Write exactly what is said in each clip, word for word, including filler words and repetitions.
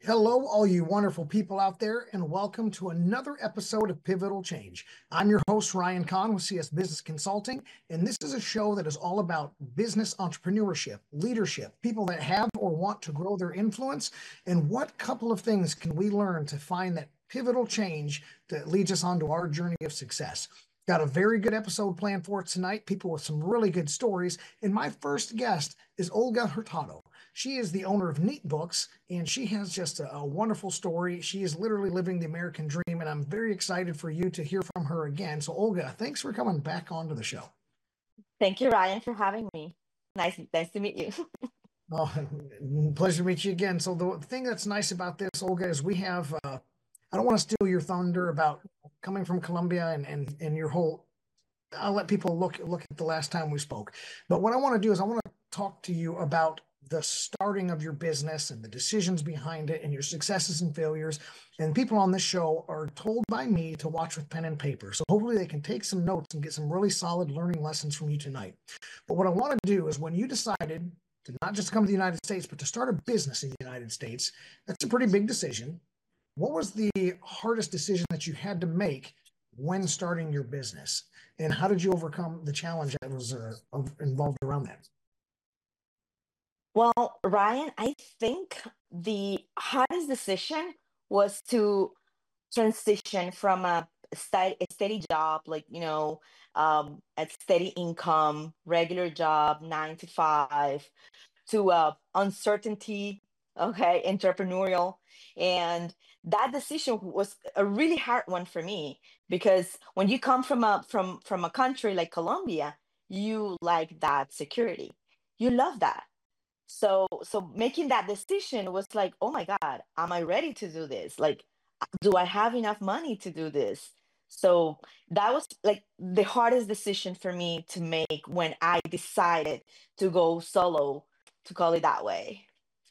Hello, all you wonderful people out there, and welcome to another episode of Pivotal Change. I'm your host, Ryan Kahn with C S Business Consulting, and this is a show that is all about business entrepreneurship, leadership, people that have or want to grow their influence, and what couple of things can we learn to find that pivotal change that leads us onto our journey of success. Got a very good episode planned for tonight, people with some really good stories, and my first guest is Olga Hurtado. She is the owner of Neat Books, and she has just a, a wonderful story. She is literally living the American dream, and I'm very excited for you to hear from her again. So, Olga, thanks for coming back onto the show. Thank you, Ryan, for having me. Nice, nice to meet you. Oh, pleasure to meet you again. So, the thing that's nice about this, Olga, is we have, uh, I don't want to steal your thunder about coming from Colombia and, and, and your whole, I'll let people look, look at the last time we spoke. But what I want to do is I want to talk to you about the starting of your business and the decisions behind it and your successes and failures. And people on this show are told by me to watch with pen and paper. So hopefully they can take some notes and get some really solid learning lessons from you tonight. But what I want to do is when you decided to not just come to the United States, but to start a business in the United States, that's a pretty big decision. What was the hardest decision that you had to make when starting your business? And how did you overcome the challenge that was uh, involved around that? Well, Ryan, I think the hardest decision was to transition from a steady, a steady job, like, you know, um, a steady income, regular job, nine to five, to uh, uncertainty, okay, entrepreneurial. And that decision was a really hard one for me because when you come from a from from a country like Colombia, you like that security. You love that. So so making that decision was like, oh my God, am I ready to do this? Like, do I have enough money to do this? So that was like the hardest decision for me to make when I decided to go solo, to call it that way.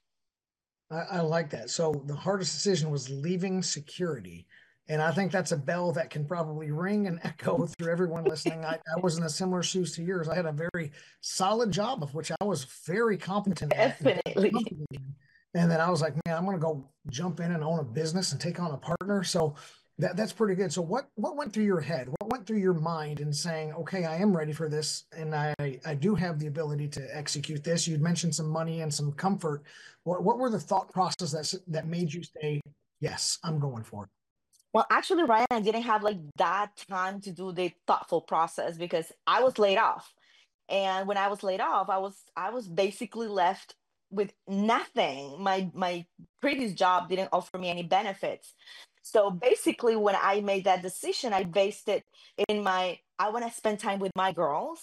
I, I like that. So the hardest decision was leaving security. And I think that's a bell that can probably ring and echo through everyone listening. I, I was in a similar shoes to yours. I had a very solid job of which I was very competent at and very Definitely. comfortable in. And then I was like, man, I'm going to go jump in and own a business and take on a partner. So that, that's pretty good. So what, what went through your head? What went through your mind in saying, okay, I am ready for this. And I, I do have the ability to execute this. You'd mentioned some money and some comfort. What what were the thought process that that made you say, yes, I'm going for it? Well, actually, Ryan, I didn't have like that time to do the thoughtful process because I was laid off. And when I was laid off, I was I was basically left with nothing. My my previous job didn't offer me any benefits. So basically, when I made that decision, I based it in my I want to spend time with my girls,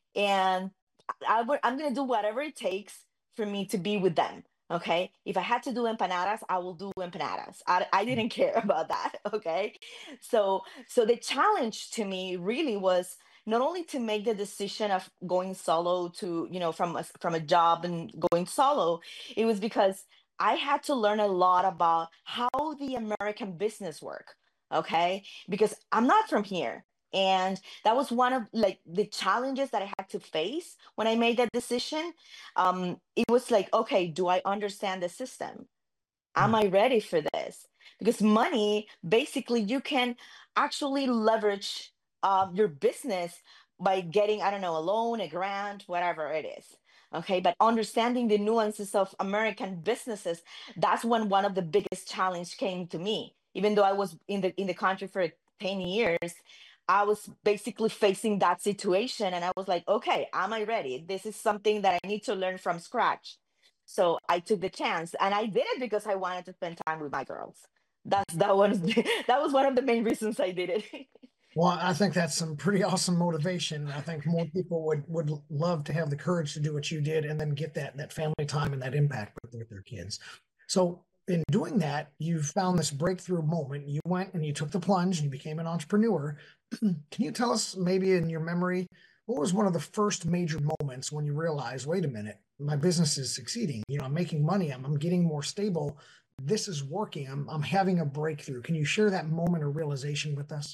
and I would I'm gonna do whatever it takes for me to be with them. Okay. If I had to do empanadas, I will do empanadas. I, I didn't care about that. Okay. So so the challenge to me really was not only to make the decision of going solo to, you know, from a, from a job and going solo, it was because I had to learn a lot about how the American business work. Okay. Because I'm not from here. And that was one of like the challenges that I had to face when I made that decision. Um, it was like, okay, do I understand the system? Am Hmm. I ready for this? Because money, basically, you can actually leverage um, your business by getting, I don't know, a loan, a grant, whatever it is. Okay, but understanding the nuances of American businesses, that's when one of the biggest challenge came to me. Even though I was in the in the country for ten years, I was basically facing that situation and I was like, okay, am I ready? This is something that I need to learn from scratch. So I took the chance and I did it because I wanted to spend time with my girls. That's that was that was one of the main reasons I did it. Well, I think that's some pretty awesome motivation. I think more people would would love to have the courage to do what you did and then get that that family time and that impact with, with their kids. So in doing that, you found this breakthrough moment. You went and you took the plunge and you became an entrepreneur. Can you tell us maybe in your memory, what was one of the first major moments when you realized, wait a minute, my business is succeeding. You know, I'm making money. I'm, I'm getting more stable. This is working. I'm, I'm having a breakthrough. Can you share that moment of realization with us?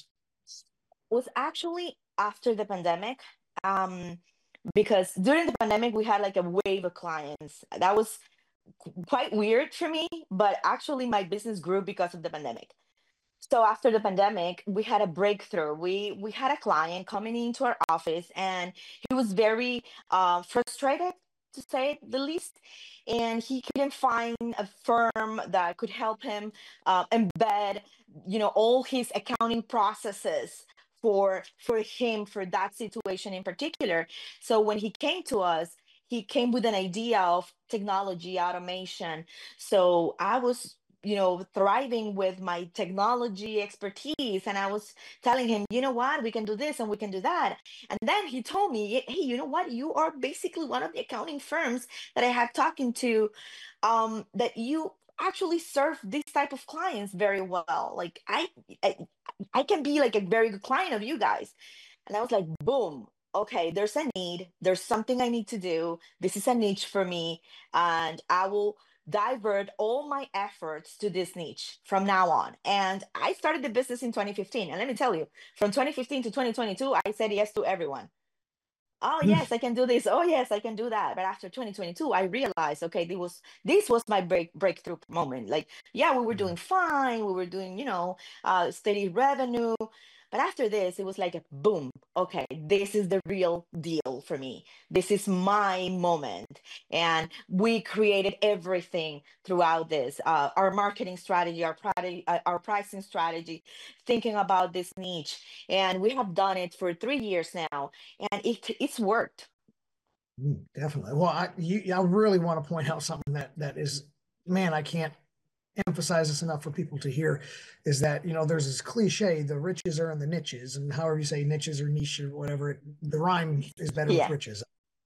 Was actually after the pandemic. Um, because during the pandemic we had like a wave of clients. That was quite weird for me, but actually my business grew because of the pandemic. So after the pandemic, we had a breakthrough. We we had a client coming into our office, and he was very uh, frustrated, to say the least. And he couldn't find a firm that could help him uh, embed, you know, all his accounting processes for for him for that situation in particular. So when he came to us, he came with an idea of technology automation. So I was, you know, thriving with my technology expertise. And I was telling him, you know what, we can do this and we can do that. And then he told me, hey, you know what, you are basically one of the accounting firms that I have talking to, um, that you actually serve this type of clients very well. Like I, I, I can be like a very good client of you guys. And I was like, boom, okay, there's a need. There's something I need to do. This is a niche for me. And I will divert all my efforts to this niche from now on. And I started the business in twenty fifteen. And let me tell you, from twenty fifteen to twenty twenty-two, I said yes to everyone. Oh yes, I can do this. Oh yes, I can do that. But after twenty twenty-two, I realized, okay, this was this was my break breakthrough moment. Like, yeah, we were doing fine. We were doing, you know, uh, steady revenue. But after this, it was like a boom. Okay, this is the real deal for me. This is my moment. And we created everything throughout this. Uh, our marketing strategy, our product, uh, our pricing strategy, thinking about this niche. And we have done it for three years now, and it it's worked. Mm, definitely. Well, I you, I really want to point out something that that is, man, I can't emphasize this enough for people to hear, is that, you know, there's this cliche, the riches are in the niches, and however you say niches or niche or whatever, it, the rhyme is better with Yeah. riches.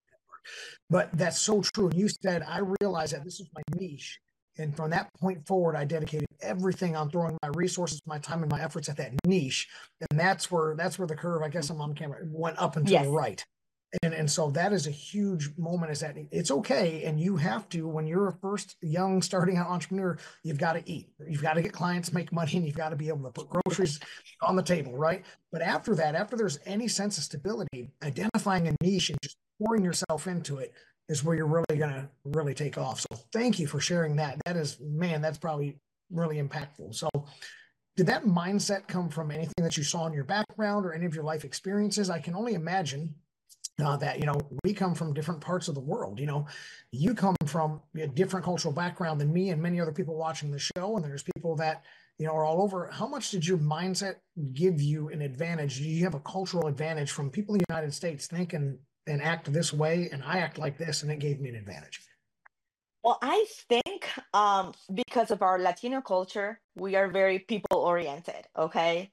But that's so true. And you said, I realized that this is my niche. And from that point forward, I dedicated everything on throwing my resources, my time, and my efforts at that niche. And that's where that's where the curve, I guess I'm on camera, went up and to the Yes. right. And and so that is a huge moment, is that it's okay. And you have to, when you're a first young starting out entrepreneur, you've got to eat. You've got to get clients, make money, and you've got to be able to put groceries on the table, right? But after that, after there's any sense of stability, identifying a niche and just pouring yourself into it is where you're really going to really take off. So thank you for sharing that. That is, man, that's probably really impactful. So did that mindset come from anything that you saw in your background or any of your life experiences? I can only imagine uh, that, you know, we come from different parts of the world. You know, you come from a different cultural background than me and many other people watching the show. And there's people that, you know, are all over. How much did your mindset give you an advantage? Do you have a cultural advantage from people in the United States thinking and act this way, and I act like this, and it gave me an advantage? Well, I think um, because of our Latino culture, we are very people oriented. Okay,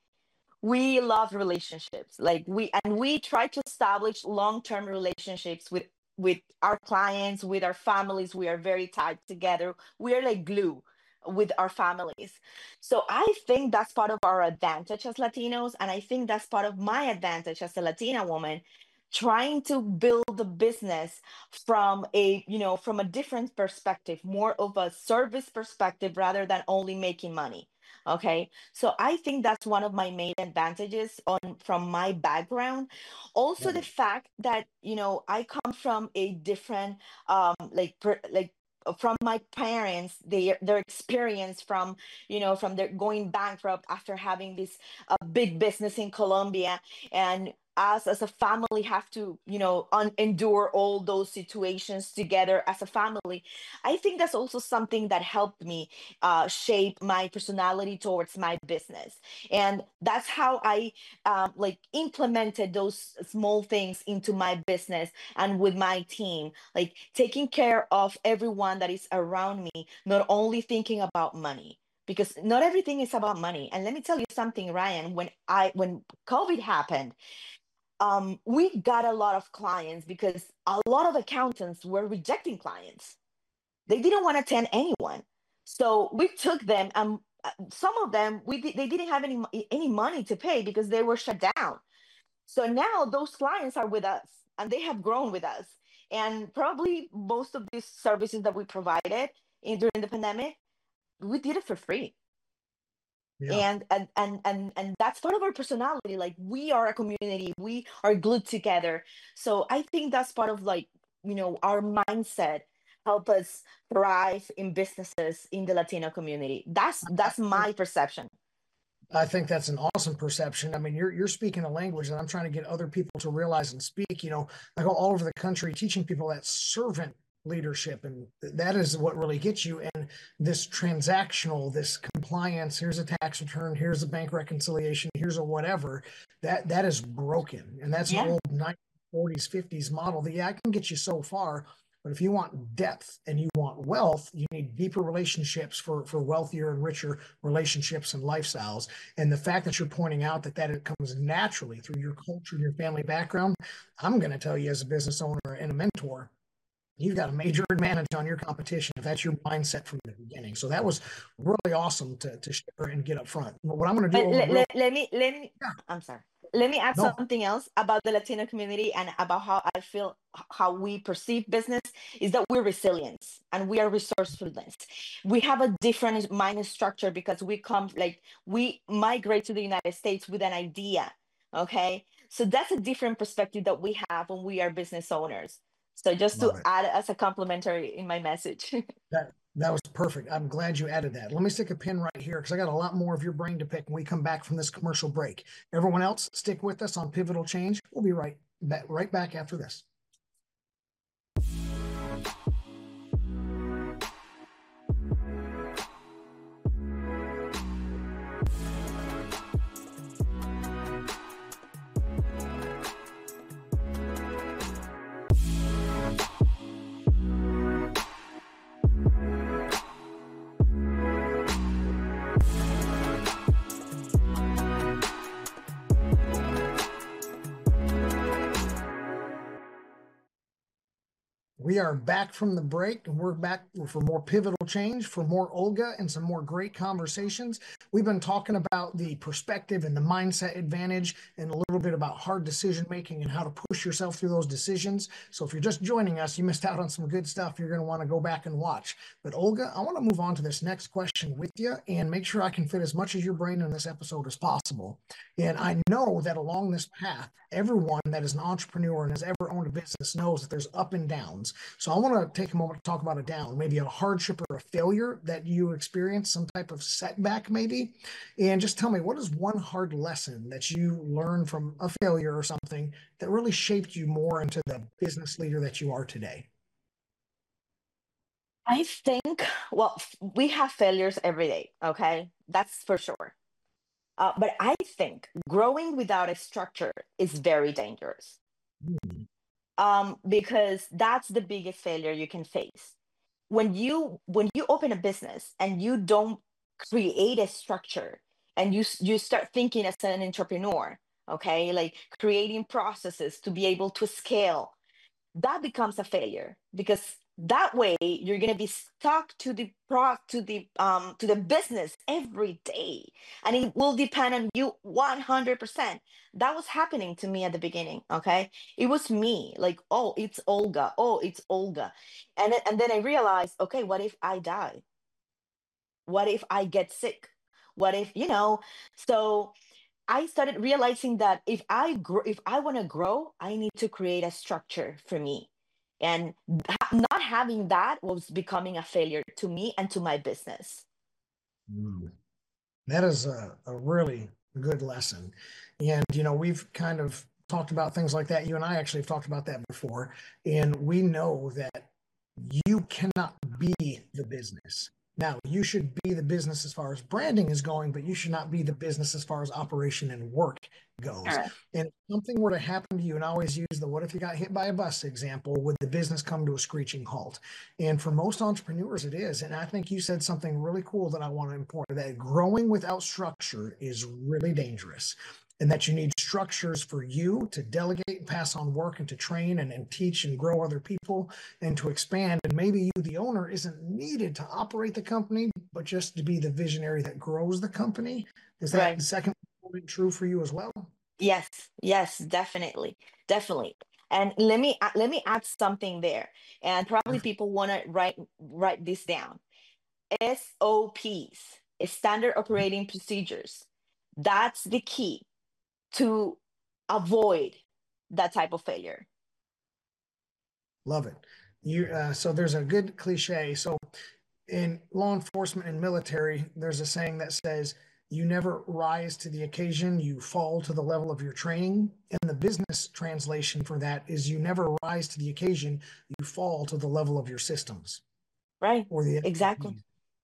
we love relationships, like we and we try to establish long term relationships with with our clients, with our families. We are very tied together. We are like glue with our families. So I think that's part of our advantage as Latinos, and I think that's part of my advantage as a Latina woman, trying to build a business from a, you know, from a different perspective, more of a service perspective rather than only making money. Okay, so I think that's one of my main advantages on from my background. Also, the fact that, you know, I come from a different um like per, like uh, from my parents, they their experience from, you know, from their going bankrupt after having this uh, big business in Colombia, and us as a family have to, you know, un- endure all those situations together as a family. I think that's also something that helped me uh, shape my personality towards my business. And that's how I um, like implemented those small things into my business and with my team, like taking care of everyone that is around me, not only thinking about money. Because not everything is about money. And let me tell you something, Ryan, when I when COVID happened, um, we got a lot of clients because a lot of accountants were rejecting clients. They didn't want to attend anyone. So we took them, and uh, some of them we di- they didn't have any mo- any money to pay because they were shut down. So now those clients are with us, and they have grown with us. And probably most of these services that we provided in, during the pandemic, we did it for free. Yeah. And, and and and and that's part of our personality. Like we are a community, we are glued together. So I think that's part of, like, you know, our mindset help us thrive in businesses in the Latino community. That's that's my perception. I think that's an awesome perception. I mean, you're you're speaking a language that I'm trying to get other people to realize and speak. You know, I go all over the country teaching people that servant leadership, and that is what really gets you. And this transactional, this compliance, here's a tax return, here's a bank reconciliation, here's a whatever, that that is broken. And that's an Yeah. old nineteen forties, fifties model that, yeah, I can get you so far. But if you want depth and you want wealth, you need deeper relationships for, for wealthier and richer relationships and lifestyles. And the fact that you're pointing out that that it comes naturally through your culture and your family background, I'm going to tell you as a business owner and a mentor, you've got a major advantage on your competition if that's your mindset from the beginning. So that was really awesome to, to share and get up front. But what I'm going to do, But let, real, let, let me let me yeah, I'm sorry. Let me add no, something else about the Latino community and about how I feel how we perceive business is that we're resilience and we are resourcefulness. We have a different mind structure because we come like we migrate to the United States with an idea. Okay. So that's a different perspective that we have when we are business owners. So just to love it. add as a complimentary in my message. That that was perfect. I'm glad you added that. Let me stick a pin right here because I got a lot more of your brain to pick when we come back from this commercial break. Everyone else, stick with us on Pivotal Change. We'll be right back, right back after this. We are back from the break, and we're back for more Pivotal Change, for more Olga, and some more great conversations. We've been talking about the perspective and the mindset advantage, and a little bit about hard decision making and how to push yourself through those decisions. So if you're just joining us, you missed out on some good stuff you're going to want to go back and watch. But Olga, I want to move on to this next question with you and make sure I can fit as much of your brain in this episode as possible. And I know that along this path, everyone that is an entrepreneur and has ever owned a business knows that there's up and downs. So I want to take a moment to talk about a down, maybe a hardship or a failure that you experienced, some type of setback maybe. And just tell me, what is one hard lesson that you learned from a failure or something that really shaped you more into the business leader that you are today? I think, well, f- we have failures every day, okay? That's for sure. Uh, but I think growing without a structure is very dangerous, Hmm. um, because that's the biggest failure you can face. When you when you open a business and you don't create a structure and you s- you start thinking as an entrepreneur, okay, like creating processes to be able to scale, that becomes a failure because that way you're going to be stuck to the pro to the um to the business every day and it will depend on you one hundred percent. That was happening to me at the beginning. Okay, it was me like, oh, it's Olga, oh, it's Olga. And then, and then I realized, okay, what if I die? What if I get sick? What if, you know so I started realizing that if I grow, if I want to grow, I need to create a structure for me. And ha- not having that was becoming a failure to me and to my business. Hmm. That is a, a really good lesson. And, you know, we've kind of talked about things like that. You and I actually have talked about that before. And we know that you cannot be the business. Now, you should be the business as far as branding is going, but you should not be the business as far as operation and work goes. Correct. And if something were to happen to you, and I always use the what if you got hit by a bus example, would the business come to a screeching halt? And for most entrepreneurs, it is. And I think you said something really cool that I want to import that growing without structure is really dangerous. And that you need structures for you to delegate and pass on work and to train and, and teach and grow other people and to expand. And maybe you, the owner, isn't needed to operate the company, but just to be the visionary that grows the company. Is that Right. the second point true for you as well? Yes. Yes. Definitely. Definitely. And let me a- let me add something there. And probably Perfect. people want to write write this down. S O Ps, standard operating procedures. That's the key to avoid that type of failure. Love it. You uh, so there's a good cliche. So in law enforcement and military, there's a saying that says, you never rise to the occasion, you fall to the level of your training. And the business translation for that is you never rise to the occasion, you fall to the level of your systems Right. or the Exactly. S O Ps.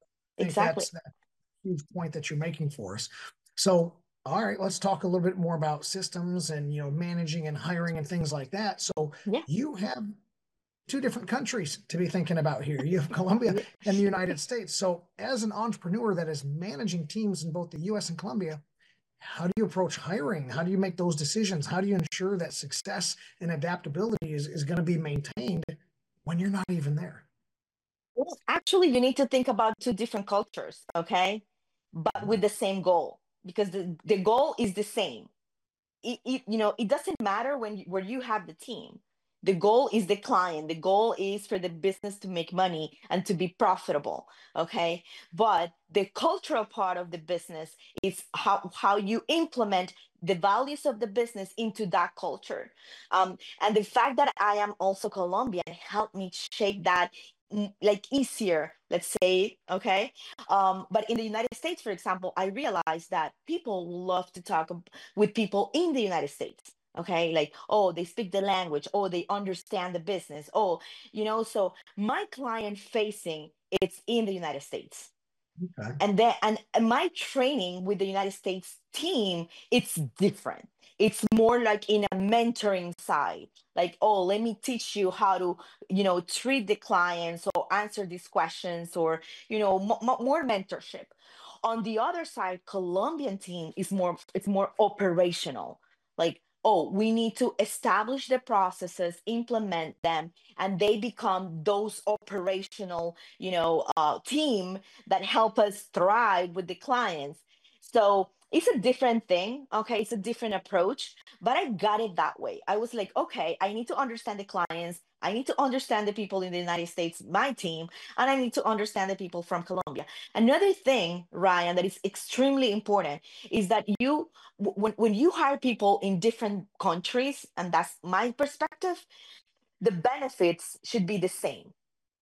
I think Exactly. that's that huge point that you're making for us. So, all right, let's talk a little bit more about systems and you know managing and hiring and things like that. So Yeah. you have two different countries to be thinking about here. You have Colombia Yeah. and the United States. So, as an entrepreneur that is managing teams in both the U S and Colombia, how do you approach hiring? How do you make those decisions? How do you ensure that success and adaptability is, is going to be maintained when you're not even there? Well, actually, you need to think about two different cultures, okay? But with the same goal, because the, the goal is the same. It, it, you know, it doesn't matter when you, where you have the team. The goal is the client. The goal is for the business to make money and to be profitable, okay? But the cultural part of the business is how how you implement the values of the business into that culture. Um, and the fact that I am also Colombian helped me shape that mm, like easier, let's say, okay? Um, but in the United States, for example, I realized that people love to talk ab- with people in the United States. Okay, like, oh, they speak the language, oh, they understand the business, oh, you know, so my client facing it's in the United States. Okay. And then and, and my training with the United States team, it's different. It's more like in a mentoring side, like, oh, let me teach you how to, you know, treat the clients or answer these questions, or you know, mo- mo- more mentorship. On the other side, Colombian team is more, it's more operational, like, oh, we need to establish the processes, implement them, and they become those operational, you know, uh, team that help us thrive with the clients. So it's a different thing. Okay. It's a different approach, but I got it that way. I was like, okay, I need to understand the clients. I need to understand the people in the United States, my team, and I need to understand the people from Colombia. Another thing, Ryan, that is extremely important is that you, when, when you hire people in different countries, and that's my perspective, the benefits should be the same.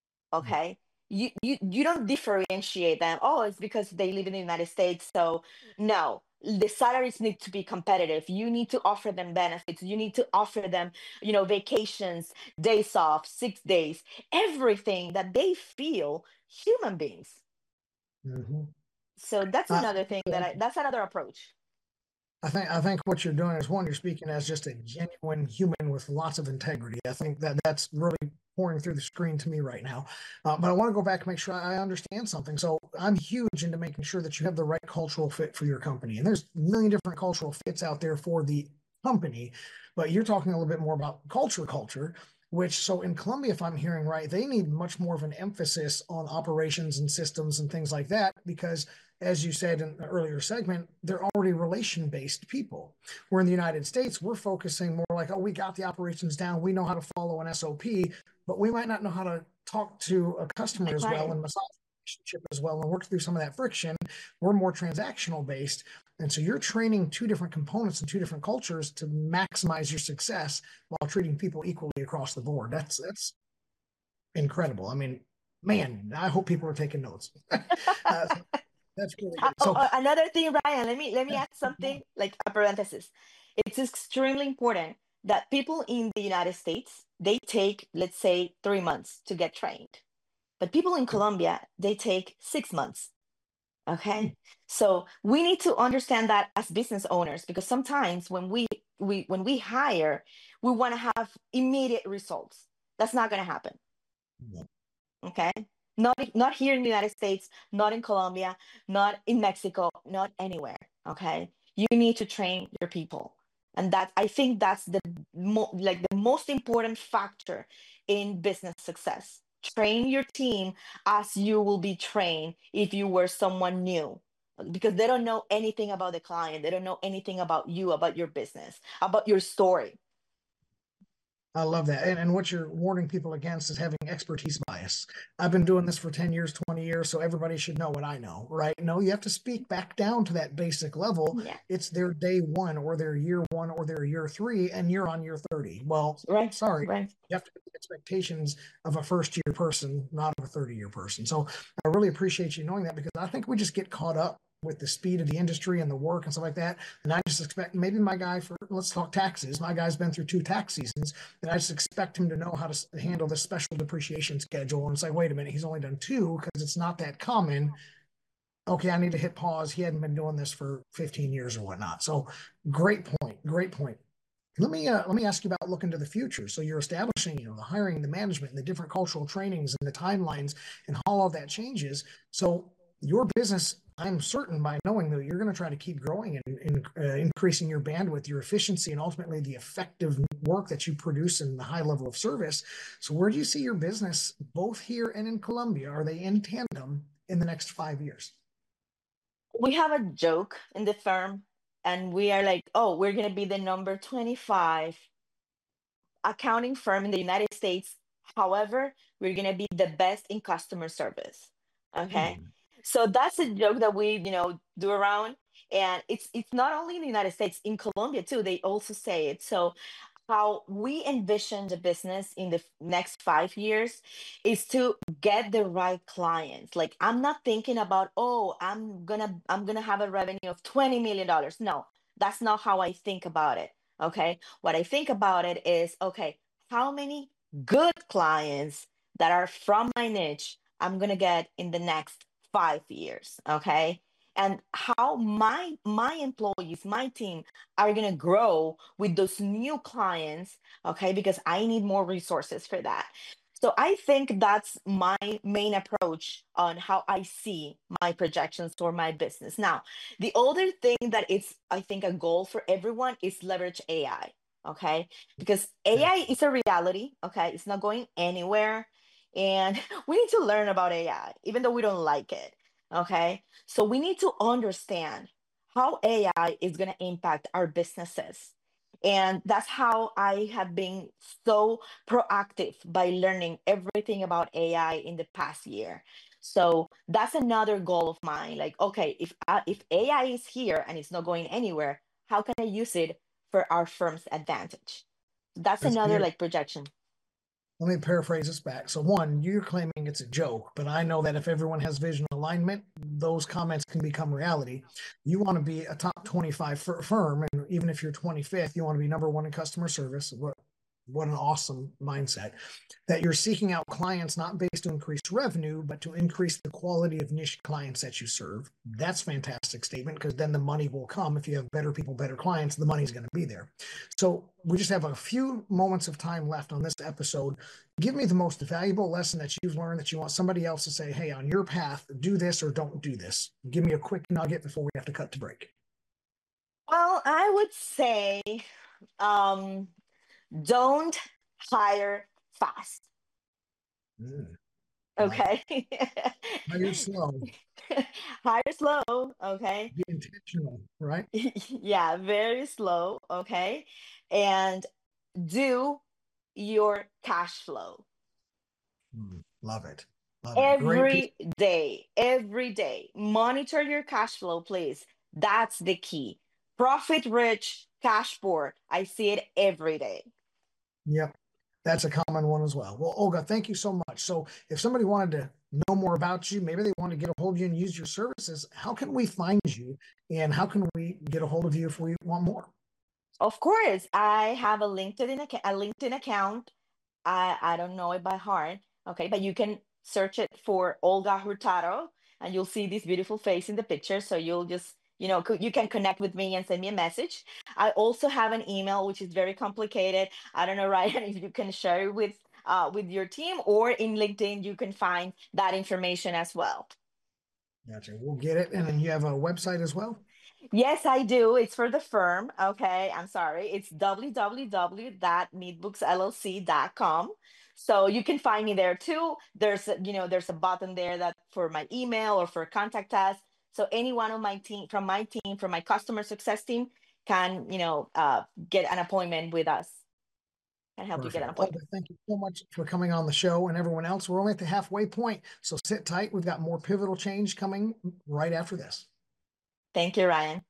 Okay, you you you don't differentiate them, oh, it's because they live in the United States, so no, the salaries need to be competitive. You need to offer them benefits, you need to offer them, you know, vacations, days off, six days, everything that they feel human beings. Mhm. So that's Uh, another thing that I, that's another approach. I think I think what you're doing is one, you're speaking as just a genuine human with lots of integrity. I think that that's really pouring through the screen to me right now. Uh, but I want to go back and make sure I understand something. So I'm huge into making sure that you have the right cultural fit for your company. And there's a million different cultural fits out there for the company, but you're talking a little bit more about culture, culture. Which, so in Colombia, if I'm hearing right, they need much more of an emphasis on operations and systems and things like that because as you said in the earlier segment, they're already relation based people. Where in the United States, we're focusing more like, oh, we got the operations down. We know how to follow an S O P, but we might not know how to talk to a My customer as well client. and massage the relationship as well and work through some of that friction. We're more transactional based. And so you're training two different components and two different cultures to maximize your success while treating people equally across the board. That's that's incredible. I mean, man, I hope people are taking notes. uh, that's really Uh, good. oh, So, uh, another thing, Ryan, let me let me add something like a parenthesis. It's extremely important that people in the United States, they take, let's say, three months to get trained. But people in Colombia, they take six months. Okay. So we need to understand that as business owners, because sometimes when we we when we hire, we want to have immediate results. That's not going to happen. Okay. Not not here in the United States, not in Colombia, not in Mexico, not anywhere. Okay. You need to train your people. And that, I think that's the mo- like the most important factor in business success. Train your team as you will be trained if you were someone new. Because they don't know anything about the client. They don't know anything about you, about your business, about your story. I love that. And, and what you're warning people against is having expertise bias. I've been doing this for ten years, twenty years, so everybody should know what I know, right? No, you have to speak back down to that basic level. Yeah. It's their day one or their year one or their year three, and you're on year thirty. Well, Right. sorry, Right. you have to have expectations of a first year person, not of a thirty year person. So I really appreciate you knowing that because I think we just get caught up with the speed of the industry and the work and stuff like that. And I just expect maybe my guy for let's talk taxes. My guy's been through two tax seasons, and I just expect him to know how to handle the special depreciation schedule. And it's like, wait a minute, he's only done two because it's not that common. Okay, I need to hit pause. He hadn't been doing this for fifteen years or whatnot. So great point. Great point. Let me uh, let me ask you about looking to the future. So you're establishing, you know, the hiring, the management, and the different cultural trainings and the timelines and how all of that changes. So your business, I'm certain by knowing that you're going to try to keep growing and, and uh, increasing your bandwidth, your efficiency, and ultimately the effective work that you produce and the high level of service. So where do you see your business, both here and in Colombia? Are they in tandem in the next five years? We have a joke in the firm, and we are like, oh, we're going to be the number twenty-five accounting firm in the United States. However, we're going to be the best in customer service. Okay. Hmm. So that's a joke that we, you know, do around. And it's it's not only in the United States, in Colombia too, they also say it. So how we envision the business in the f- next five years is to get the right clients. Like I'm not thinking about, oh, I'm gonna I'm gonna have a revenue of twenty million dollars. No, that's not how I think about it. Okay. What I think about it is, okay, how many good clients that are from my niche I'm gonna get in the next five years. Okay. And how my my employees, my team are gonna grow with those new clients, okay, because I need more resources for that. So I think that's my main approach on how I see my projections for my business. Now, the other thing that it's, I think, a goal for everyone is leverage A I, okay? Because Yeah. A I is a reality, okay? It's not going anywhere. And we need to learn about A I, even though we don't like it, okay? So we need to understand how A I is going to impact our businesses. And that's how I have been so proactive by learning everything about A I in the past year. So that's another goal of mine. Like, okay, if I, if A I is here and it's not going anywhere, how can I use it for our firm's advantage? That's That's another beautiful. like projection. Let me paraphrase this back. So, one, you're claiming it's a joke, but I know that if everyone has vision alignment, those comments can become reality. You want to be a top twenty-five fir- firm, and even if you're twenty-fifth, you want to be number one in customer service. What, what an awesome mindset that you're seeking out clients not based to increase revenue, but to increase the quality of niche clients that you serve. That's a fantastic statement because then the money will come. If you have better people, better clients, the money's going to be there. So we just have a few moments of time left on this episode. Give me the most valuable lesson that you've learned that you want somebody else to say, hey, on your path, do this or don't do this. Give me a quick nugget before we have to cut to break. Well, I would say um, don't hire fast. Mm, love it. Okay. Hire slow, Hire slow. Okay. be intentional, right? Yeah, very slow. Okay. And do your cash flow Mm, love it. Love it. Great piece. every day, every day. Monitor your cash flow, please. That's the key. Profit rich, cash poor. I see it every day. Yep. That's a common one as well. Well, Olga, thank you so much. So, if somebody wanted to know more about you, maybe they want to get a hold of you and use your services, how can we find you and how can we get a hold of you if we want more? Of course, I have a LinkedIn account, a LinkedIn account. I I don't know it by heart, okay, but you can search it for Olga Hurtado, and you'll see this beautiful face in the picture. So you'll just, you know, co- you can connect with me and send me a message. I also have an email which is very complicated. I don't know, Ryan, if you can share it with uh with your team, or in LinkedIn you can find that information as well. Gotcha. We'll get it. And then you have a website as well? Yes, I do. It's for the firm. Okay. I'm sorry. It's w w w dot neatbooks l l c dot com. So you can find me there too. There's a, you know, there's a button there that for my email or for contact us. So any one of my team from my team, from my customer success team can, you know, uh, get an appointment with us. can help you get an Perfect. appointment. Olga, thank you so much for coming on the show, and everyone else. We're only at the halfway point, so sit tight. We've got more pivotal change coming right after this. Thank you, Ryan.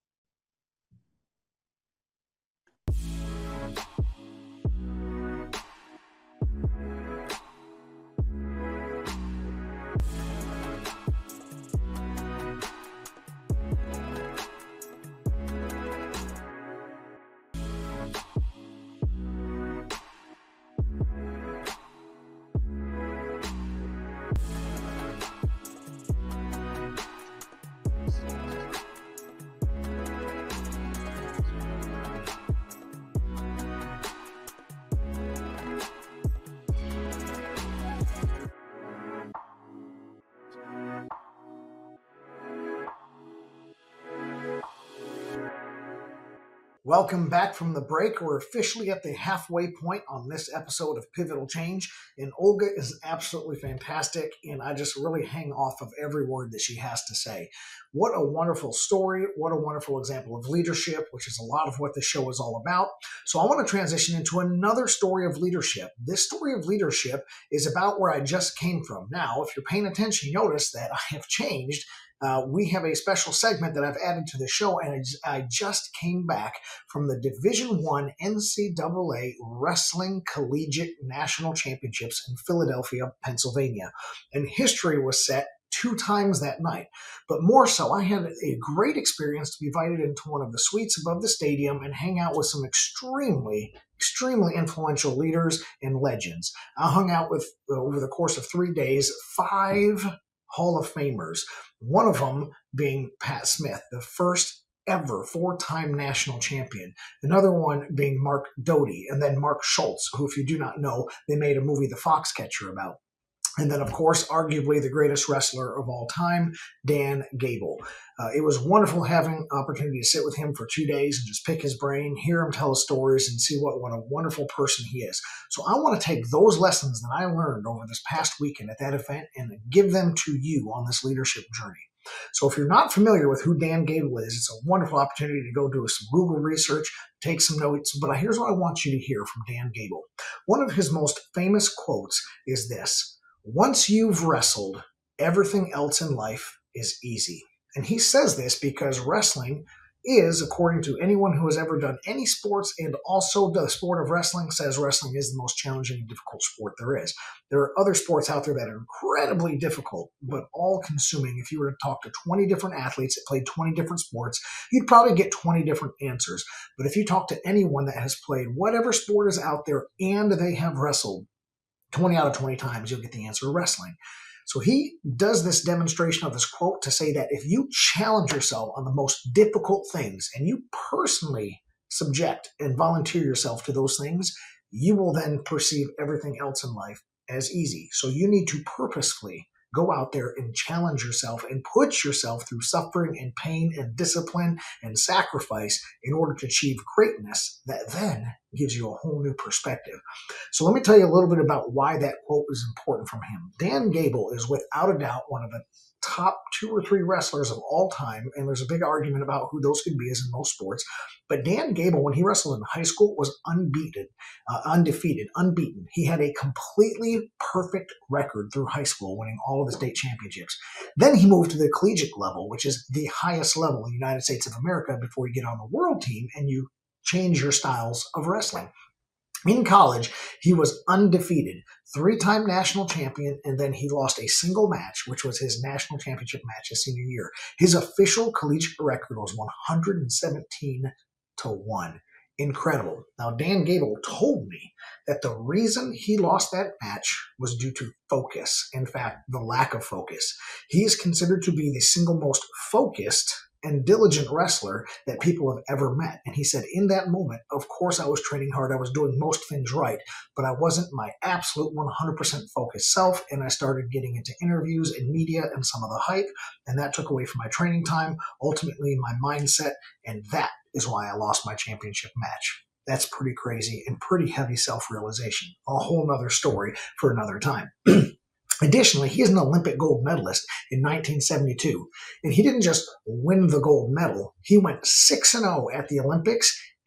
Welcome back from the break. We're officially at the halfway point on this episode of Pivotal Change, and Olga is absolutely fantastic, and I just really hang off of every word that she has to say. What a wonderful story. What a wonderful example of leadership, which is a lot of what the show is all about. So I want to transition into another story of leadership. This story of leadership is about where I just came from. Now, if you're paying attention, you notice that I have changed. Uh, we have a special segment that I've added to the show, and I just came back from the Division One N C double A Wrestling Collegiate National Championships in Philadelphia, Pennsylvania. And history was set two times that night. But more so, I had a great experience to be invited into one of the suites above the stadium and hang out with some extremely, extremely influential leaders and legends. I hung out with, uh, over the course of three days, five Hall of Famers, one of them being Pat Smith, the first ever four-time national champion. Another one being Mark Doty, and then Mark Schultz, who, if you do not know, they made a movie, The Foxcatcher, about. And then, of course, arguably the greatest wrestler of all time, Dan Gable. Uh, it was wonderful having an opportunity to sit with him for two days and just pick his brain, hear him tell his stories, and see what, what a wonderful person he is. So I want to take those lessons that I learned over this past weekend at that event and give them to you on this leadership journey. So if you're not familiar with who Dan Gable is, it's a wonderful opportunity to go do some Google research, take some notes. But here's what I want you to hear from Dan Gable. One of his most famous quotes is this: "Once you've wrestled, everything else in life is easy." And he says this because wrestling is, according to anyone who has ever done any sports, and also the sport of wrestling says wrestling is the most challenging and difficult sport there is. There are other sports out there that are incredibly difficult, but all-consuming. If you were to talk to twenty different athletes that played twenty different sports, you'd probably get twenty different answers. But if you talk to anyone that has played whatever sport is out there and they have wrestled, twenty out of twenty times, you'll get the answer wrestling. So he does this demonstration of this quote to say that if you challenge yourself on the most difficult things and you personally subject and volunteer yourself to those things, you will then perceive everything else in life as easy. So you need to purposefully go out there and challenge yourself and put yourself through suffering and pain and discipline and sacrifice in order to achieve greatness that then gives you a whole new perspective. So let me tell you a little bit about why that quote is important from him. Dan Gable is without a doubt one of the top two or three wrestlers of all time, and there's a big argument about who those could be, as in most sports. But Dan Gable, when he wrestled in high school, was unbeaten, uh, undefeated, unbeaten. He had a completely perfect record through high school, winning all of the state championships. Then he moved to the collegiate level, which is the highest level in the United States of America, before you get on the world team and you change your styles of wrestling. In college, he was undefeated, three-time national champion, and then he lost a single match, which was his national championship match his senior year. His official collegiate record was one hundred seventeen to one. Incredible. Now, Dan Gable told me that the reason he lost that match was due to focus. In fact, the lack of focus. He is considered to be the single most focused and diligent wrestler that people have ever met. And he said, in that moment, of course I was training hard, I was doing most things right, but I wasn't my absolute one hundred percent focused self, and I started getting into interviews and media and some of the hype, and that took away from my training time, ultimately my mindset, and that is why I lost my championship match. That's pretty crazy and pretty heavy self-realization. A whole nother story for another time. Additionally, he is an Olympic gold medalist in nineteen seventy-two, and he didn't just win the gold medal. He went six and oh at the Olympics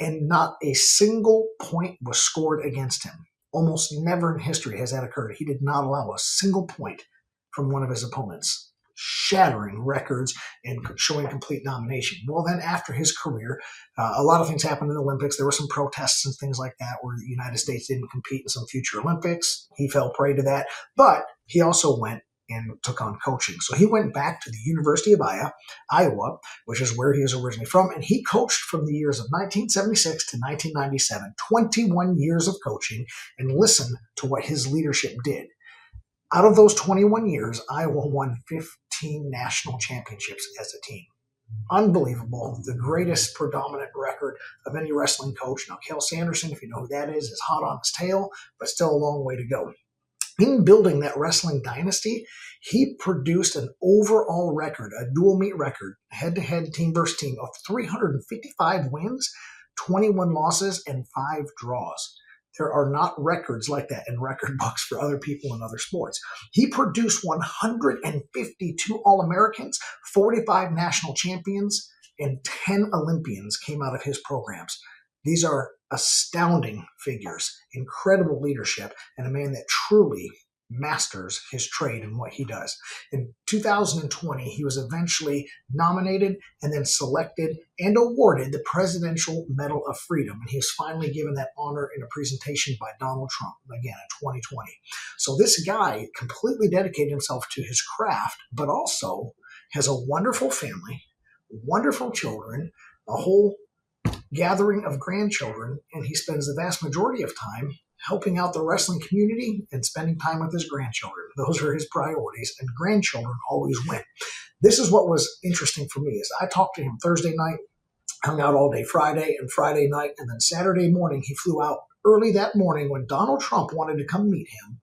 and not a single point was scored against him. Almost never in history has that occurred. He did not allow a single point from one of his opponents, shattering records and showing complete domination. Well, then after his career, uh, a lot of things happened in the Olympics. There were some protests and things like that where the United States didn't compete in some future Olympics. He fell prey to that, but he also went and took on coaching. So he went back to the University of Iowa, which is where he was originally from, and he coached from the years of nineteen seventy-six to nineteen ninety-seven, twenty-one years of coaching, and listen to what his leadership did. Out of those twenty-one years, Iowa won fifteen national championships as a team. Unbelievable. The greatest predominant record of any wrestling coach. Now, Cael Sanderson, if you know who that is, is hot on his tail, but still a long way to go. In building that wrestling dynasty, he produced an overall record, a dual meet record, head-to-head team versus team of three hundred fifty-five wins, twenty-one losses, and five draws. There are not records like that in record books for other people in other sports. He produced one hundred fifty-two All-Americans, forty-five national champions, and ten Olympians came out of his programs. These are astounding figures, incredible leadership, and a man that truly masters his trade and what he does. In two thousand twenty, he was eventually nominated and then selected and awarded the Presidential Medal of Freedom. And he was finally given that honor in a presentation by Donald Trump, again, in twenty twenty. So this guy completely dedicated himself to his craft, but also has a wonderful family, wonderful children, a whole gathering of grandchildren, and he spends the vast majority of time helping out the wrestling community and spending time with his grandchildren. Those are his priorities, and grandchildren always win. This is what was interesting for me is I talked to him Thursday night, hung out all day Friday and Friday night, and then Saturday morning he flew out early that morning when Donald Trump wanted to come meet him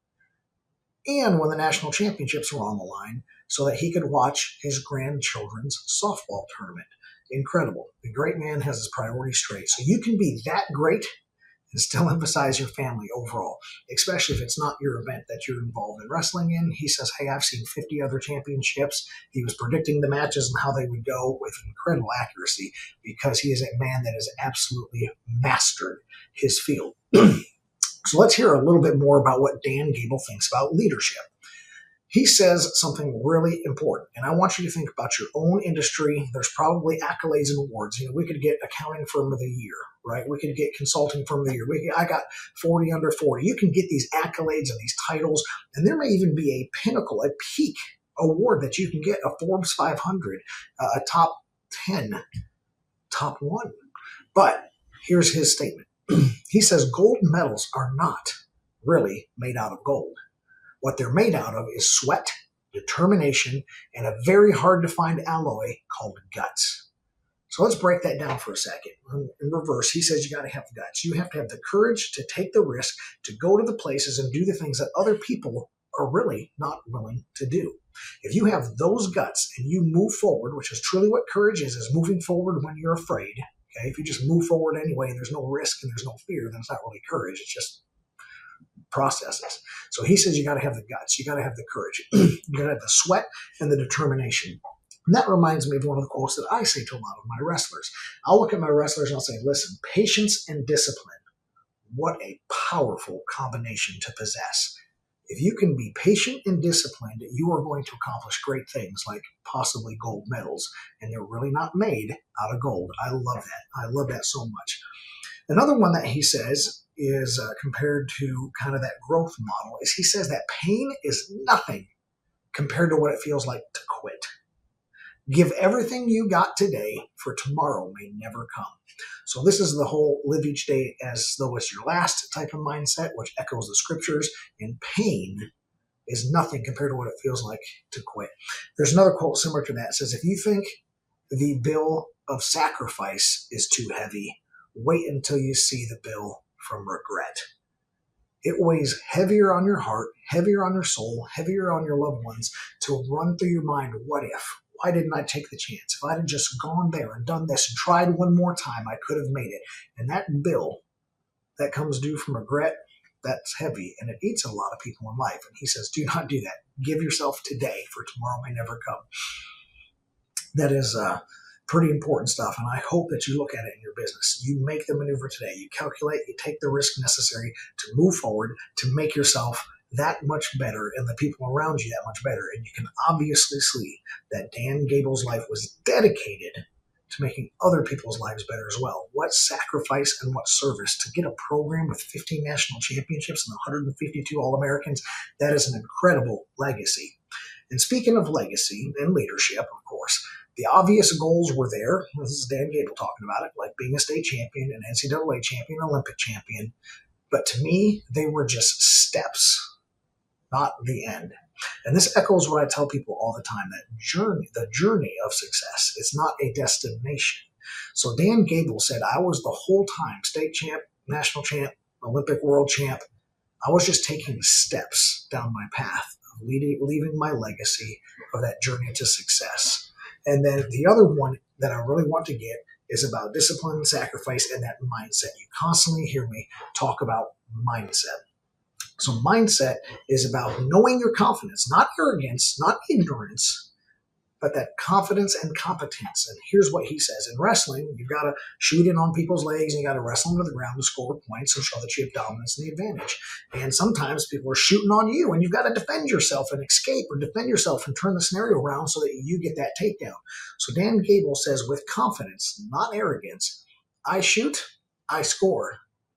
and when the national championships were on the line so that he could watch his grandchildren's softball tournament. Incredible. The great man has his priorities straight. So you can be that great and still emphasize your family overall, especially if it's not your event that you're involved in wrestling in. He says, hey, I've seen fifty other championships. He was predicting the matches and how they would go with incredible accuracy because he is a man that has absolutely mastered his field. So let's hear a little bit more about what Dan Gable thinks about leadership. He says something really important, and I want you to think about your own industry. There's probably accolades and awards. You know, we could get accounting firm of the year, right? We could get consulting firm of the year. We, I got forty under forty. You can get these accolades and these titles, and there may even be a pinnacle, a peak award that you can get, a Forbes five hundred, uh, a top ten, top one. But here's his statement. He says gold medals are not really made out of gold. What they're made out of is sweat, determination, and a very hard-to-find alloy called guts. So let's break that down for a second. In reverse, he says you got to have guts. You have to have the courage to take the risk, to go to the places and do the things that other people are really not willing to do. If you have those guts and you move forward, which is truly what courage is, is moving forward when you're afraid. Okay, if you just move forward anyway and there's no risk and there's no fear, then it's not really courage. It's just processes. So he says you got to have the guts. You got to have the courage. You got to have the sweat and the determination. And that reminds me of one of the quotes that I say to a lot of my wrestlers. I'll look at my wrestlers and I'll say, listen, patience and discipline. What a powerful combination to possess. If you can be patient and disciplined, you are going to accomplish great things like possibly gold medals. And they're really not made out of gold. I love that. I love that so much. Another one that he says is uh, compared to kind of that growth model is he says that pain is nothing compared to what it feels like to quit. Give everything you got today, for tomorrow may never come. So this is the whole live each day as though it's your last type of mindset, which echoes the scriptures. And pain is nothing compared to what it feels like to quit. There's another quote similar to that. It says, if you think the bill of sacrifice is too heavy, wait until you see the bill from regret. It weighs heavier on your heart, heavier on your soul, heavier on your loved ones to run through your mind, what if? Why didn't I take the chance? If I had just gone there and done this and tried one more time, I could have made it. And that bill that comes due from regret, that's heavy, and it eats a lot of people in life. And he says, do not do that. Give yourself today, for tomorrow may never come. That is uh, pretty important stuff, and I hope that you look at it in your business. You make the maneuver today. You calculate, you take the risk necessary to move forward, to make yourself that much better and the people around you that much better. And you can obviously see that Dan Gable's life was dedicated to making other people's lives better as well. What sacrifice and what service to get a program with fifteen national championships and one hundred fifty-two All-Americans. That is an incredible legacy. And speaking of legacy and leadership, of course, the obvious goals were there. This is Dan Gable talking about it, like being a state champion, an N C double A champion, Olympic champion. But to me, they were just steps, not the end. And this echoes what I tell people all the time, that journey, the journey of success, it's not a destination. So Dan Gable said, I was the whole time state champ, national champ, Olympic world champ. I was just taking steps down my path of leading, leaving my legacy of that journey to success. And then the other one that I really want to get is about discipline, sacrifice, and that mindset. You constantly hear me talk about mindset. So mindset is about knowing your confidence, not arrogance, not ignorance, but that confidence and competence. And here's what he says. In wrestling, you've got to shoot in on people's legs and you got to wrestle them to the ground to score points and show that you have dominance and the advantage. And sometimes people are shooting on you and you've got to defend yourself and escape or defend yourself and turn the scenario around so that you get that takedown. So Dan Gable says, with confidence, not arrogance, I shoot, I score.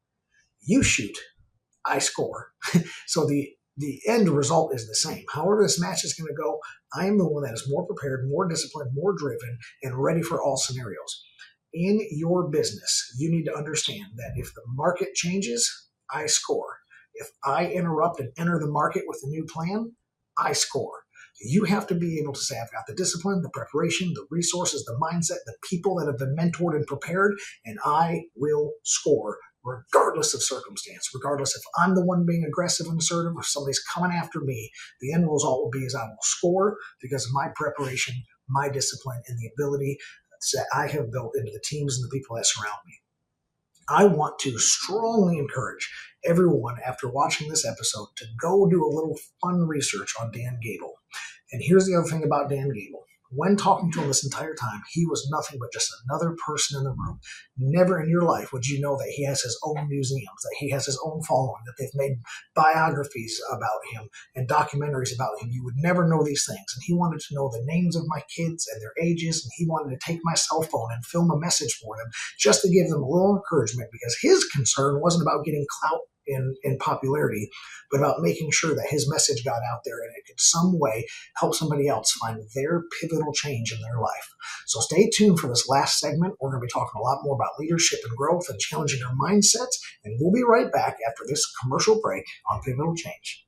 You shoot, I score. So the, the end result is the same. However this match is going to go, I am the one that is more prepared, more disciplined, more driven, and ready for all scenarios. In your business, you need to understand that if the market changes, I score. If I interrupt and enter the market with a new plan, I score. You have to be able to say, I've got the discipline, the preparation, the resources, the mindset, the people that have been mentored and prepared, and I will score regardless of circumstance, regardless if I'm the one being aggressive and assertive, if somebody's coming after me. The end result will be is I will score because of my preparation, my discipline, and the ability that I have built into the teams and the people that surround me. I want to strongly encourage everyone after watching this episode to go do a little fun research on Dan Gable. And here's the other thing about Dan Gable. When talking to him this entire time, he was nothing but just another person in the room. Never in your life would you know that he has his own museums, that he has his own following, that they've made biographies about him and documentaries about him. You would never know these things. And he wanted to know the names of my kids and their ages, and he wanted to take my cell phone and film a message for them just to give them a little encouragement, because his concern wasn't about getting clout in, in popularity, but about making sure that his message got out there and it could some way help somebody else find their pivotal change in their life. So stay tuned for this last segment. We're going to be talking a lot more about leadership and growth and challenging our mindsets, and we'll be right back after this commercial break on Pivotal Change.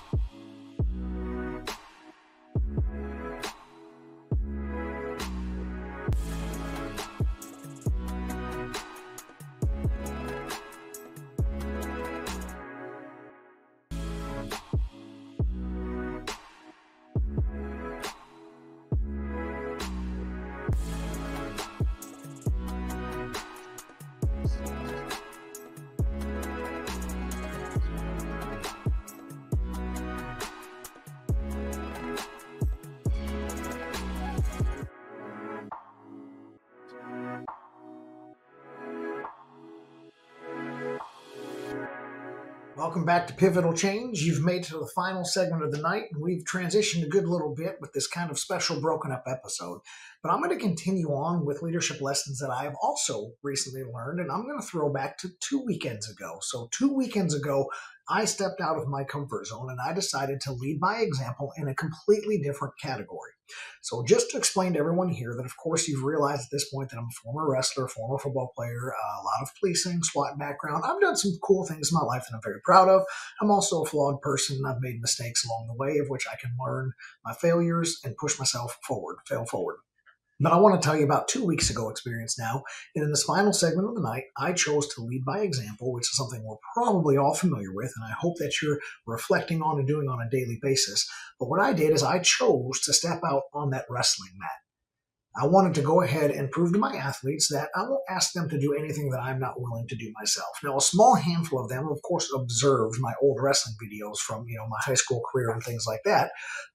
Welcome back to Pivotal Change. You've made it to the final segment of the night, and we've transitioned a good little bit with this kind of special broken up episode. But I'm going to continue on with leadership lessons that I have also recently learned, and I'm going to throw back to two weekends ago. So two weekends ago, I stepped out of my comfort zone and I decided to lead by example in a completely different category. So just to explain to everyone here that, of course, you've realized at this point that I'm a former wrestler, former football player, uh, a lot of policing, SWAT background. I've done some cool things in my life that I'm very proud of. I'm also a flawed person. I've made mistakes along the way of which I can learn my failures and push myself forward, fail forward. But I want to tell you about two weeks ago experience now. And in this final segment of the night, I chose to lead by example, which is something we're probably all familiar with, and I hope that you're reflecting on and doing on a daily basis. But what I did is I chose to step out on that wrestling mat. I wanted to go ahead and prove to my athletes that I won't ask them to do anything that I'm not willing to do myself. Now, a small handful of them, of course, observed my old wrestling videos from, you know, my high school career and things like that. But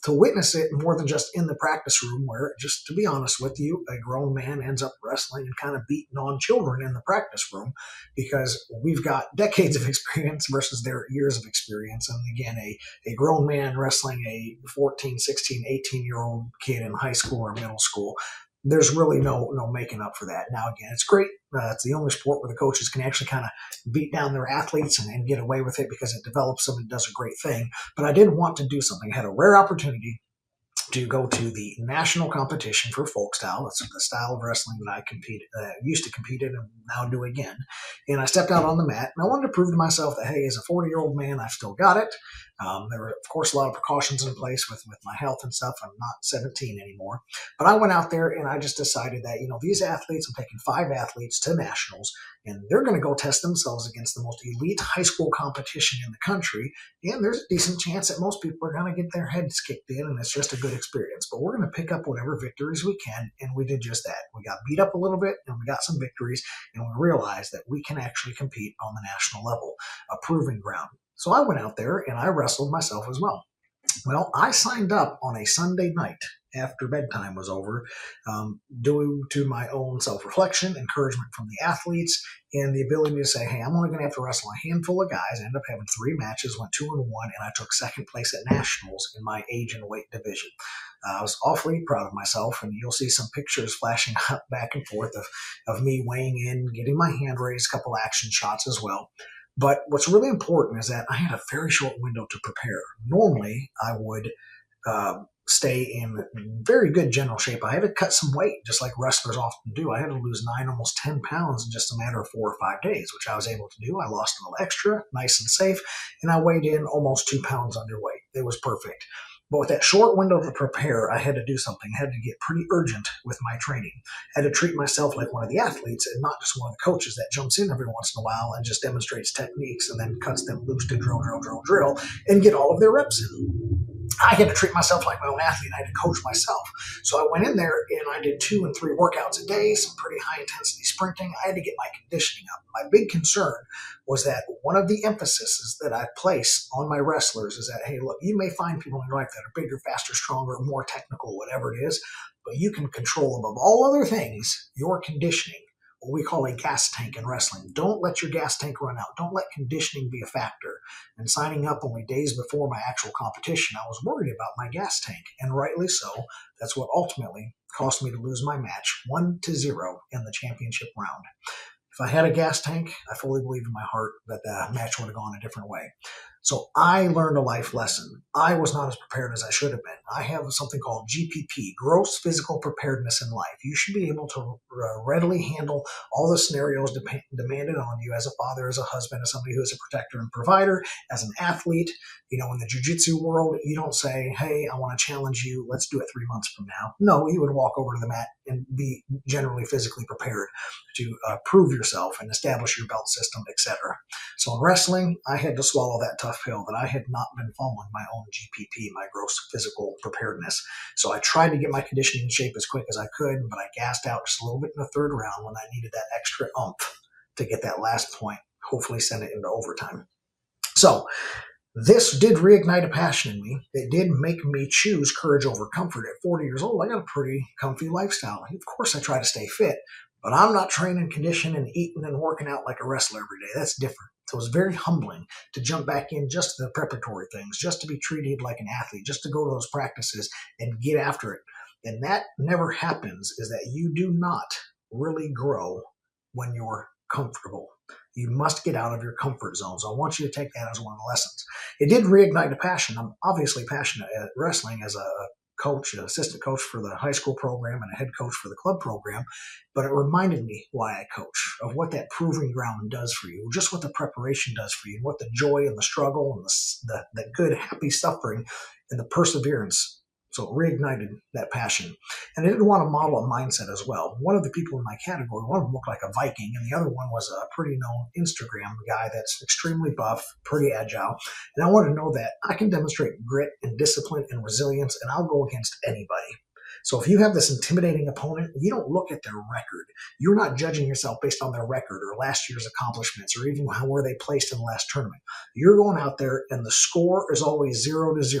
to witness it more than just in the practice room where, just to be honest with you, a grown man ends up wrestling and kind of beating on children in the practice room because we've got decades of experience versus their years of experience. And again, a, a grown man wrestling a fourteen, sixteen, eighteen year old kid in high school or middle school, there's really no no making up for that. Now, again, it's great. Uh, it's the only sport where the coaches can actually kind of beat down their athletes and, and get away with it because it develops them and does a great thing. But I did want to do something. I had a rare opportunity to go to the national competition for folk style. That's the style of wrestling that I competed, uh, used to compete in and now do again. And I stepped out on the mat, and I wanted to prove to myself that, hey, as a forty-year-old man, I've still got it. Um, there were, of course, a lot of precautions in place with, with my health and stuff. I'm not seventeen anymore. But I went out there, and I just decided that, you know, these athletes, I'm taking five athletes to nationals, and they're going to go test themselves against the most elite high school competition in the country. And there's a decent chance that most people are going to get their heads kicked in, and it's just a good experience. But we're going to pick up whatever victories we can, and we did just that. We got beat up a little bit, and we got some victories, and we realized that we can actually compete on the national level, a proving ground. So I went out there, and I wrestled myself as well. Well, I signed up on a Sunday night after bedtime was over, um, due to my own self-reflection, encouragement from the athletes, and the ability to say, hey, I'm only going to have to wrestle a handful of guys. I ended up having three matches, went two and one, and I took second place at nationals in my age and weight division. Uh, I was awfully proud of myself, and you'll see some pictures flashing up back and forth of, of me weighing in, getting my hand raised, a couple action shots as well. But what's really important is that I had a very short window to prepare. Normally, I would uh, stay in very good general shape. I had to cut some weight, just like wrestlers often do. I had to lose nine, almost ten pounds in just a matter of four or five days, which I was able to do. I lost a little extra, nice and safe, and I weighed in almost two pounds underweight. It was perfect. But with that short window to prepare, I had to do something. I had to get pretty urgent with my training. I had to treat myself like one of the athletes and not just one of the coaches that jumps in every once in a while and just demonstrates techniques and then cuts them loose to drill, drill, drill, drill, and get all of their reps in. I had to treat myself like my own athlete. I had to coach myself. So I went in there and I did two and three workouts a day, some pretty high intensity sprinting. I had to get my conditioning up. My big concern was that one of the emphases that I place on my wrestlers is that, hey, look, you may find people in your life that are bigger, faster, stronger, more technical, whatever it is, but you can control above all other things your conditioning, what we call a gas tank in wrestling. Don't let your gas tank run out. Don't let conditioning be a factor. And signing up only days before my actual competition, I was worried about my gas tank, and rightly so. That's what ultimately cost me to lose my match one to zero in the championship round. If I had a gas tank, I fully believe in my heart that the match would have gone a different way. So I learned a life lesson. I was not as prepared as I should have been. I have something called G P P, gross physical preparedness in life. You should be able to uh, readily handle all the scenarios de- demanded on you as a father, as a husband, as somebody who is a protector and provider, as an athlete. You know, in the jiu-jitsu world, you don't say, hey, I want to challenge you. Let's do it three months from now. No, you would walk over to the mat and be generally physically prepared to uh, prove yourself and establish your belt system, et cetera. So in wrestling, I had to swallow that tough pill that I had not been following my own G P P, my gross physical preparedness. So I tried to get my conditioning in shape as quick as I could, but I gassed out just a little bit in the third round when I needed that extra oomph to get that last point, hopefully send it into overtime. So this did reignite a passion in me. It did make me choose courage over comfort. At forty years old, I got a pretty comfy lifestyle. Of course, I try to stay fit, but I'm not training, conditioning, eating, and working out like a wrestler every day. That's different. So it was very humbling to jump back in just to the preparatory things, just to be treated like an athlete, just to go to those practices and get after it. And that never happens, is that you do not really grow when you're comfortable. You must get out of your comfort zone. So I want you to take that as one of the lessons. It did reignite a passion. I'm obviously passionate at wrestling as a coach, an assistant coach for the high school program and a head coach for the club program, but it reminded me why I coach, of what that proving ground does for you, just what the preparation does for you, and what the joy and the struggle and the, the, the good, happy suffering and the perseverance. So it reignited that passion. And I didn't want to model a mindset as well. One of the people in my category, one of them looked like a Viking, and the other one was a pretty known Instagram guy that's extremely buff, pretty agile. And I wanted to know that I can demonstrate grit and discipline and resilience, and I'll go against anybody. So if you have this intimidating opponent, you don't look at their record. You're not judging yourself based on their record or last year's accomplishments or even how were they placed in the last tournament. You're going out there, and the score is always zero to zero.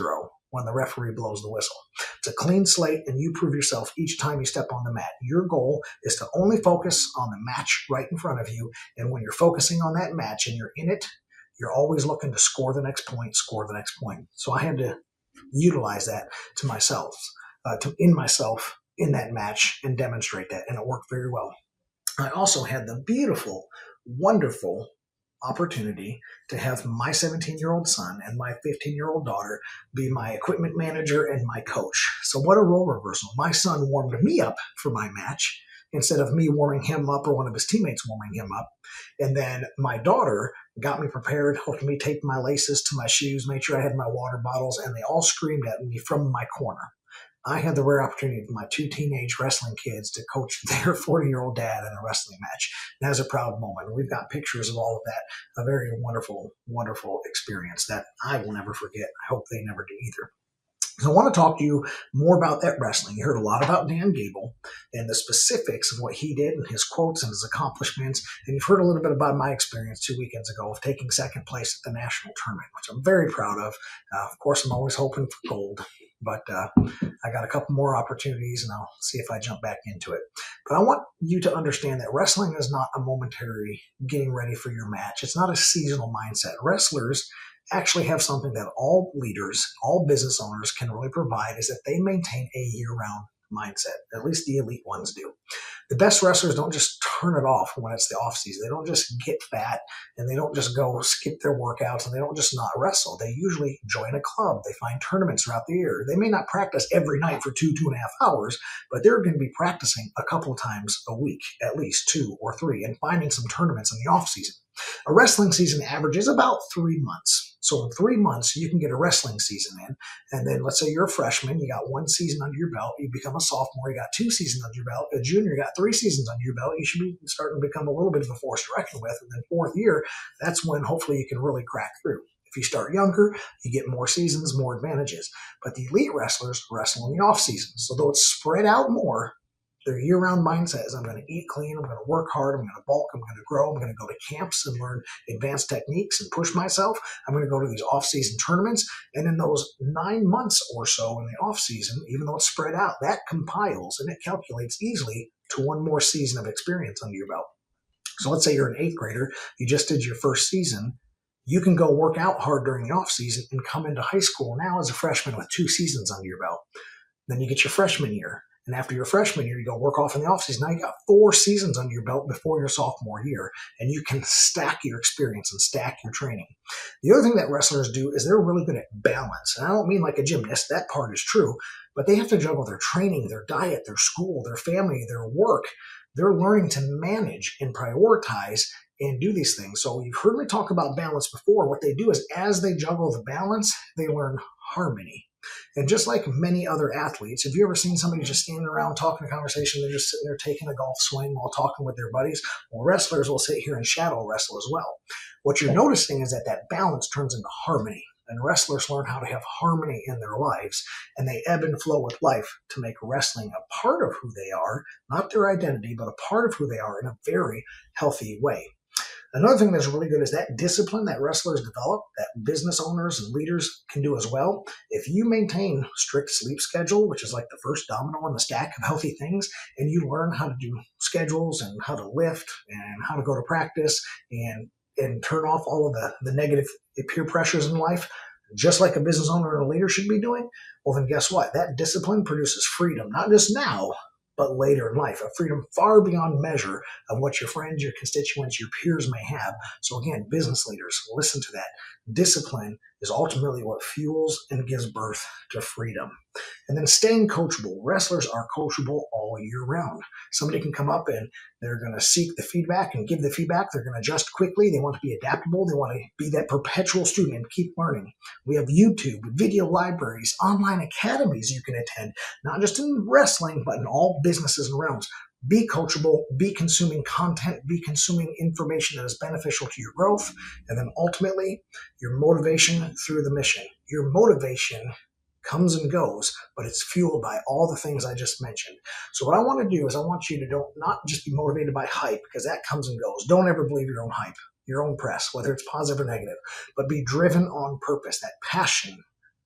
when the referee blows the whistle. It's a clean slate, and you prove yourself each time you step on the mat. Your goal is to only focus on the match right in front of you, and when you're focusing on that match and you're in it, you're always looking to score the next point, score the next point. So I had to utilize that to myself, uh, to in myself in that match and demonstrate that, and it worked very well. I also had the beautiful, wonderful opportunity to have my seventeen-year-old son and my fifteen-year-old daughter be my equipment manager and my coach. So what a role reversal. My son warmed me up for my match instead of me warming him up or one of his teammates warming him up. And then my daughter got me prepared, helped me tape my laces to my shoes, made sure I had my water bottles, and they all screamed at me from my corner. I had the rare opportunity for my two teenage wrestling kids to coach their forty-year-old dad in a wrestling match. And that was a proud moment. We've got pictures of all of that. A very wonderful, wonderful experience that I will never forget. I hope they never do either. So I want to talk to you more about that wrestling. You heard a lot about Dan Gable and the specifics of what he did and his quotes and his accomplishments. And you've heard a little bit about my experience two weekends ago of taking second place at the national tournament, which I'm very proud of. Uh, of course, I'm always hoping for gold. But uh, I got a couple more opportunities, and I'll see if I jump back into it. But I want you to understand that wrestling is not a momentary getting ready for your match. It's not a seasonal mindset. Wrestlers actually have something that all leaders, all business owners can really provide, is that they maintain a year-round mindset. At least the elite ones do. The best wrestlers don't just turn it off when it's the off season. They don't just get fat, and they don't just go skip their workouts, and they don't just not wrestle. They usually join a club. They find tournaments throughout the year. They may not practice every night for two, two and a half hours, but they're going to be practicing a couple times a week, at least two or three, and finding some tournaments in the off season. A wrestling season averages about three months. So in three months, you can get a wrestling season in. And then let's say you're a freshman, you got one season under your belt. You become a sophomore, you got two seasons under your belt. A junior, you got three seasons under your belt. You should be starting to become a little bit of a force to reckon with. And then fourth year, that's when hopefully you can really crack through. If you start younger, you get more seasons, more advantages. But the elite wrestlers wrestle in the off season. So though it's spread out more, their year-round mindset is I'm going to eat clean, I'm going to work hard, I'm going to bulk, I'm going to grow, I'm going to go to camps and learn advanced techniques and push myself. I'm going to go to these off-season tournaments. And in those nine months or so in the off-season, even though it's spread out, that compiles and it calculates easily to one more season of experience under your belt. So let's say you're an eighth grader, you just did your first season. You can go work out hard during the off-season and come into high school now as a freshman with two seasons under your belt. Then you get your freshman year. And after your freshman year, you go work off in the offseason. Now you got four seasons under your belt before your sophomore year, and you can stack your experience and stack your training. The other thing that wrestlers do is they're really good at balance. And I don't mean like a gymnast. That part is true. But they have to juggle their training, their diet, their school, their family, their work. They're learning to manage and prioritize and do these things. So you've heard me talk about balance before. What they do is as they juggle the balance, they learn harmony. And just like many other athletes, have you ever seen somebody just standing around talking a conversation, they're just sitting there taking a golf swing while talking with their buddies? Well, wrestlers will sit here and shadow wrestle as well. What you're noticing is that that balance turns into harmony. And wrestlers learn how to have harmony in their lives, and they ebb and flow with life to make wrestling a part of who they are, not their identity, but a part of who they are in a very healthy way. Another thing that's really good is that discipline that wrestlers develop, that business owners and leaders can do as well. If you maintain strict sleep schedule, which is like the first domino in the stack of healthy things, and you learn how to do schedules and how to lift and how to go to practice and and turn off all of the, the negative peer pressures in life, just like a business owner and a leader should be doing, well, then guess what? That discipline produces freedom, not just now, but later in life, a freedom far beyond measure of what your friends, your constituents, your peers may have. So again, business leaders, listen to that. Discipline is ultimately what fuels and gives birth to freedom. And then staying coachable. Wrestlers are coachable all year round. Somebody can come up and they're going to seek the feedback and give the feedback. They're going to adjust quickly. They want to be adaptable. They want to be that perpetual student and keep learning. We have YouTube, video libraries, online academies you can attend, not just in wrestling, but in all businesses and realms. Be coachable, be consuming content, be consuming information that is beneficial to your growth, and then ultimately your motivation through the mission. Your motivation comes and goes, but it's fueled by all the things I just mentioned. So what I want to do is I want you to don't not just be motivated by hype, because that comes and goes. Don't ever believe your own hype, your own press, whether it's positive or negative, but be driven on purpose, that passion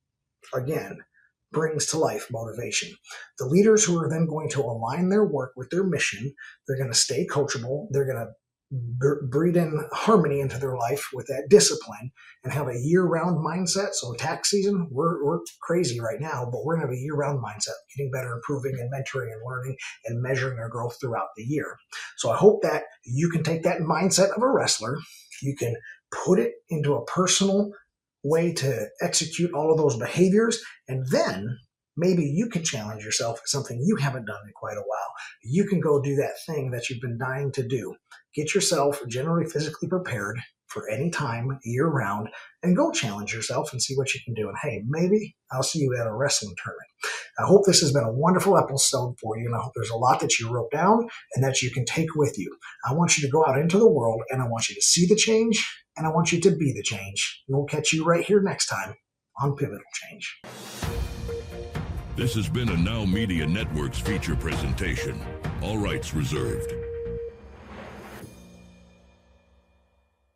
again, brings to life motivation. The leaders who are then going to align their work with their mission, they're going to stay coachable, they're going to breed in harmony into their life with that discipline and have a year-round mindset. So tax season, we're, we're crazy right now, but we're going to have a year-round mindset, getting better, improving, and mentoring and learning and measuring our growth throughout the year. So I hope that you can take that mindset of a wrestler, you can put it into a personal way to execute all of those behaviors, and then maybe you can challenge yourself with something you haven't done in quite a while. You can go do that thing that you've been dying to do. Get yourself generally physically prepared for any time, year round, and go challenge yourself and see what you can do. And hey, maybe I'll see you at a wrestling tournament. I hope this has been a wonderful episode for you, and I hope there's a lot that you wrote down and that you can take with you. I want you to go out into the world, and I want you to see the change, and I want you to be the change. And we'll catch you right here next time on Pivotal Change. This has been a Now Media Networks feature presentation. All rights reserved.